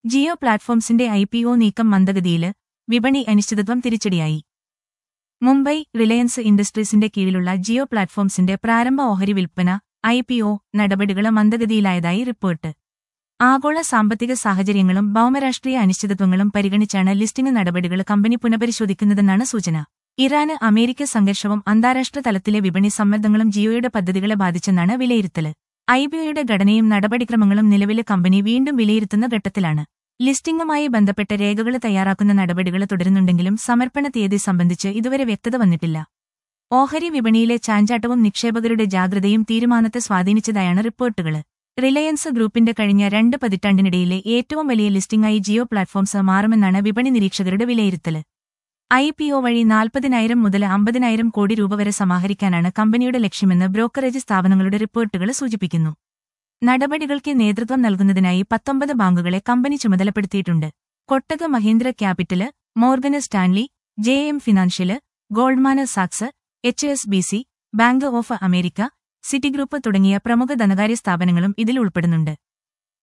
Jio പ്ലാറ്റ്ഫോംസിന്റെ IPO നീക്കം മന്ദഗതിയില്, വിപണി അനിശ്ചിതത്വം തിരിച്ചടിയായി. മുംബൈ റിലയൻസ് ഇൻഡസ്ട്രീസിന്റെ കീഴിലുള്ള ജിയോ പ്ലാറ്റ്ഫോംസിന്റെ പ്രാരംഭ ഓഹരി വിൽപ്പന IPO നടപടികള് മന്ദഗതിയിലായതായി റിപ്പോർട്ട്. ആഗോള സാമ്പത്തിക സാഹചര്യങ്ങളും ഭൗമരാഷ്ട്രീയ അനിശ്ചിതത്വങ്ങളും പരിഗണിച്ചാണ് ലിസ്റ്റിംഗ് നടപടികൾ കമ്പനി പുനഃപരിശോധിക്കുന്നതെന്നാണ് സൂചന. ഇറാന് അമേരിക്ക സംഘർഷവും അന്താരാഷ്ട്ര തലത്തിലെ വിപണി സമ്മർദ്ദങ്ങളും ജിയോയുടെ പദ്ധതികളെ ബാധിച്ചെന്നാണ് വിലയിരുത്തല്. IPOയുടെ ഘടനയും നടപടിക്രമങ്ങളും നിലവിലെ കമ്പനി വീണ്ടും വിലയിരുത്തുന്ന ഘട്ടത്തിലാണ്. ലിസ്റ്റിംഗുമായി ബന്ധപ്പെട്ട രേഖകൾ തയ്യാറാക്കുന്ന നടപടികൾ തുടരുന്നുണ്ടെങ്കിലും സമർപ്പണ തീയതി സംബന്ധിച്ച് ഇതുവരെ വ്യക്തത വന്നിട്ടില്ല. ഓഹരി വിപണിയിലെ ചാഞ്ചാട്ടവും നിക്ഷേപകരുടെ ജാഗ്രതയും തീരുമാനത്തെ സ്വാധീനിച്ചതായാണ് റിപ്പോർട്ടുകള്. റിലയൻസ് ഗ്രൂപ്പിന്റെ കഴിഞ്ഞ 2 പതിറ്റാണ്ടിനിടയിലെ ഏറ്റവും വലിയ ലിസ്റ്റിംഗായി ജിയോ പ്ലാറ്റ്ഫോംസ് മാറുമെന്നാണ് വിപണി നിരീക്ഷകരുടെ വിലയിരുത്തല്. IPO വഴി 40,000 മുതൽ 50,000 കോടി രൂപ വരെ സമാഹരിക്കാനാണ് കമ്പനിയുടെ ലക്ഷ്യമെന്ന് ബ്രോക്കറേജ് സ്ഥാപനങ്ങളുടെ റിപ്പോർട്ടുകൾ സൂചിപ്പിക്കുന്നു. നടപടികൾക്ക് നേതൃത്വം നൽകുന്നതിനായി 19 ബാങ്കുകളെ കമ്പനി ചുമതലപ്പെടുത്തിയിട്ടുണ്ട്. Kotak Mahindra capital, Morgan Stanley, JM financial, Goldman സാക്സ്, HSBC, bank of America, Citigroup തുടങ്ങിയ പ്രമുഖ ധനകാര്യ സ്ഥാപനങ്ങളും ഇതിൽ ഉൾപ്പെടുന്നുണ്ട്.